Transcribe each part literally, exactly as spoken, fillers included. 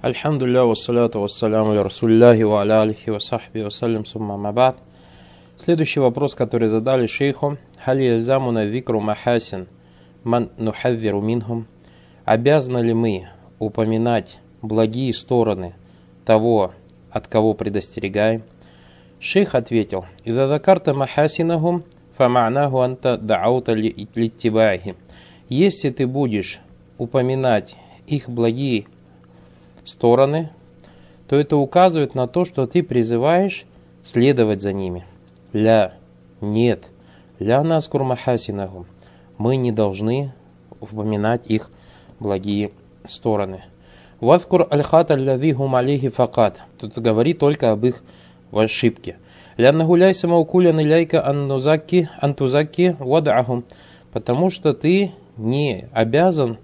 Альхамдулилля, вассаляту вассаляму ля расулиллахи ва аля алихи ва сахби вассалям сумма мабад. Следующий вопрос, который задали шейху. Халь язамуна викру махасин ман нухадзиру минхум. Обязаны ли мы упоминать благие стороны того, от кого предостерегаем? Шейх ответил: «Иза закарта махасинахум, фама'наху анта да'аута литтибаихи». Если ты будешь упоминать их благие стороны, то это указывает на то, что ты призываешь следовать за ними. Ля, нет, ля наскур махасинахум. Мы не должны упоминать их благие стороны. Вазкур аль-хата аллази хум алейхи факат. Тут говорит только об их ошибке. Лянна гуляйся маукулян иляйка антузаки антузаки вадахум. Потому что ты не обязан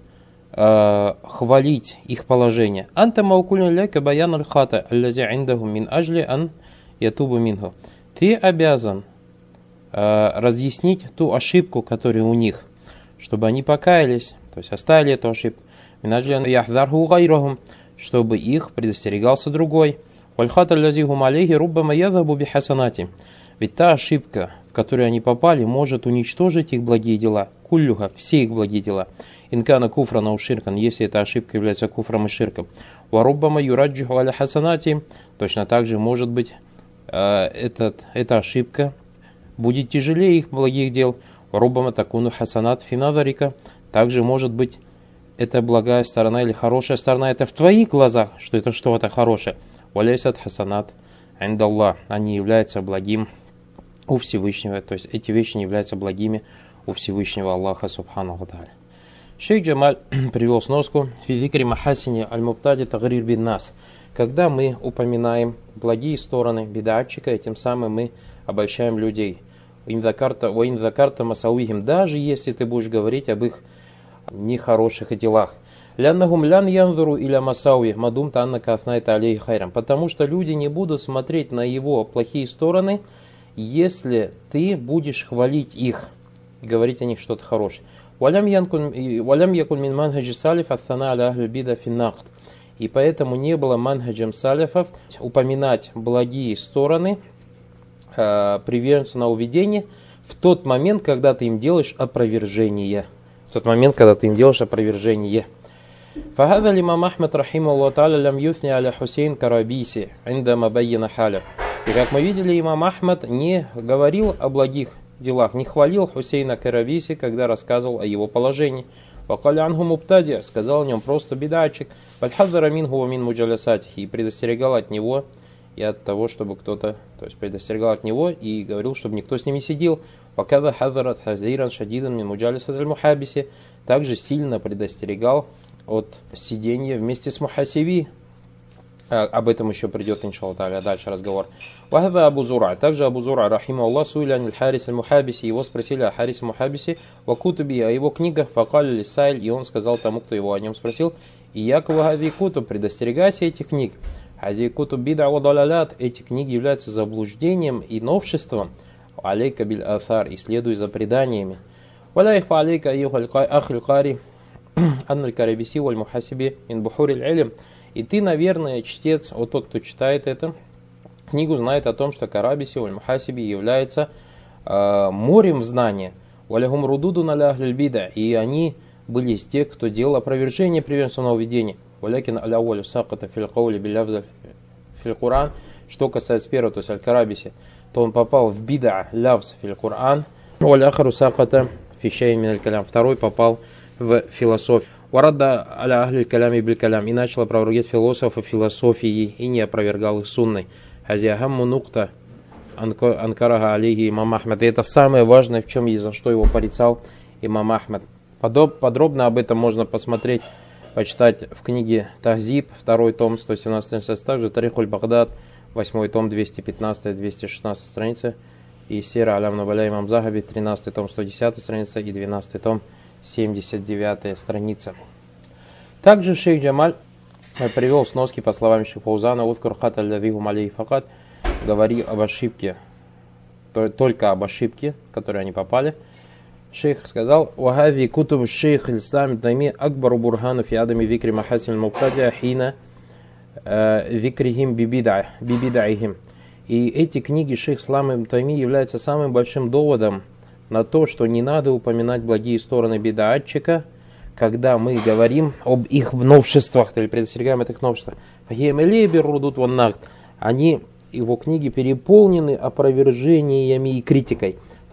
э, хвалить их положение. Анта маукулян иляйка баян аль-хата аллази индахум мин ажли ан ятубу минху. Ты обязан э, разъяснить ту ошибку, которая у них, чтобы они покаялись, то есть оставили эту ошибку. Мин ажли ан яхзарху гайрахум, чтобы их предостерегался другой. Вальхат аллази хум алейхи руббама язабу бихасанати. Ведь та ошибка, в которую они попали, может уничтожить их благие дела. Куллюха, все их благие дела. Инкана куфра на уширкан, если эта ошибка является куфром и ширком. Варуббама юраджиху аля хасанати. Точно так же может быть э, этот, эта ошибка будет тяжелее их благих дел. Варуббама такуну хасанат финазарика. Также может быть эта благая сторона или хорошая сторона, это в твоих глазах, что это что-то хорошее. Валяйсат хасанат индаллах. Они являются благим у Всевышнего, то есть эти вещи не являются благими у Всевышнего Аллаха субханаху тааля. Шейх Джамаль привел сноску физикри махасини аль-муптади тагрир бин нас. Когда мы упоминаем благие стороны бидатчика, и тем самым мы обольщаем людей. Воин закарта масауихим, даже если ты будешь говорить об их нехороших делах. Ляннахум лян янзуру иля масауи мадум танна кафнайта алейхи хайрам. Потому что люди не будут смотреть на его плохие стороны, если ты будешь хвалить их и говорить о них что-то хорошее. Валям якун мин манхаджи салиф аттана аля ахль бида финнахт. И поэтому не было манхаджем салифов упоминать благие стороны э, приверженцев на уведение в тот момент, когда ты им делаешь опровержение. В тот момент, когда ты им делаешь опровержение. فهذا الإمام أحمد رحمه الله تعالى لم يثني على حسين كرابيسي عندما بين حاله. И как мы видели, имам Ахмад не говорил о благих делах, не хвалил Хусейна Карабиси, когда рассказывал о его положении. Вакаля анху муптади, сказал о нем просто бедачик. Вальхазара минху ва мин муджалясатихи, и предостерегал от него и от того, чтобы кто-то, то есть предостерегал от него и говорил, чтобы никто с ними сидел. Вакада хазарат хазиран шадидан мин муджалисат аль-мухабиси, также сильно предостерегал от сидения вместе с мухасиви. А, об этом еще придет, иншаллах та'аля, дальше разговор. Вахада Абу Зура. Также Абу Зура, рахима Аллах, суиля аниль Харис аль-Мухабиси. Его спросили о Харисе Мухабиси, вакутуби, о его книгах, факали лисайль, и он сказал тому, кто его о нем спросил: и якова хади кутуб, предостерегайся этих книг. Хади кутуб бида вадалалят, эти книги являются заблуждением и новшеством. Алейка биль афар, и следуй за преданиями. Валяйфа алейка айюха ахлю кари анналь карабиси валь мухасиби ин бухури аль-илм. И ты, наверное, чтец, вот тот, кто читает эту книгу, знает о том, что Карабиси валь мухасиби является э, морем знания. Валягум рудуду наля ахль бида, и они были из тех, кто делал опровержение приверженцев уведения. Валякин аля валю саката фил каули билявза фил Куран. Что касается первого, то есть аль-Карабиси, то он попал в бида лявз фил Куран. Валяхару саката фишей мин аль-калям. Второй попал в философию. Варадда аля ахль калями биль калям, и начал опровергать философов философии и не опровергал их сунной. Хазиахамму нукта анкарага алейхи имам Ахмад. И это самое важное, в чем и за что его порицал имам Ахмад. Подробно об этом можно посмотреть, почитать в книге Тахзиб, второй том, сто семнадцатая страница, также Тарихуль Багдад, восьмой том, двести пятнадцатая двести шестнадцатая страница, и Сира алям нубаля имам Захаби, тринадцатый том, сто десятая страница, и двенадцатый том, семьдесят девятая страница. Также шейх Джамаль привел сноски по словам шейха Фаузана: «Уфкур хата аллавихум алейхи факат», говори об ошибке, только об ошибке, в которую они попали. Шейх сказал: «Вахави кутуб шейх ислам тайми акбару бурхану фи адами викри махасин муктадия хина викрихим бибидаихим. И эти книги шейх Ислам ибн Тайми являются самым большим доводом на то, что не надо упоминать благие стороны бидаатчика, когда мы говорим об их новшествах или предостерегаем этих новшествах. Они, его книги, переполнены опровержениями и критикой.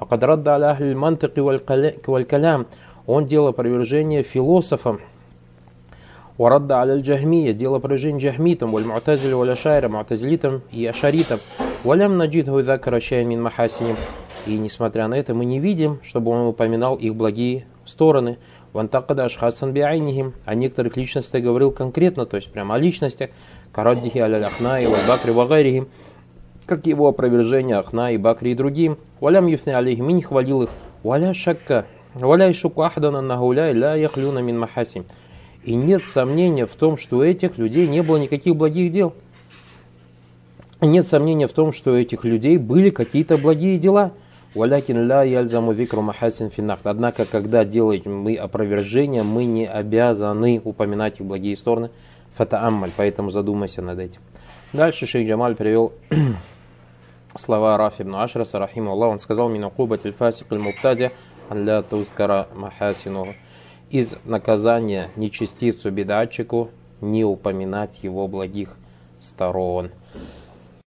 Он делал опровержение философам. Урадда аль-Джахмия, делал опровержение джахмитам, валь-му'тазили, валь-ашайра, му'тазилитам и ашаритам. Валям наджидху закара шайан мин махасиним. И несмотря на это, мы не видим, чтобы он упоминал их благие стороны. Вантакада ашхасан биайнихим. О некоторых личностях говорил конкретно, то есть прямо о личностях. Караддихи аль-Ахна и валь-Бакри вагайрихим. Как его опровержение Ахна и Бакри и другим. Валям юфни алейхим, и не хвалил их. Валя шакка. Валя ишуку ахдана нагуляй ля яхлюна мин махасин. И нет сомнения в том, что у этих людей не было никаких благих дел. И нет сомнения в том, что у этих людей были какие-то благие дела. Валякин ля яльзаму викру махасин финнахт. Однако, когда делаем мы опровержение, мы не обязаны упоминать их благие стороны. Фатааммаль, поэтому задумайся над этим. Дальше шейх Джамаль привел слова Рафи ибн Ашраса, рахиму Аллах. Он сказал: «Мин укубатиль фасик аль-муптадя ан ля тузкара махасинуху». Из наказания нечестивцу бедатчику не упоминать его благих сторон.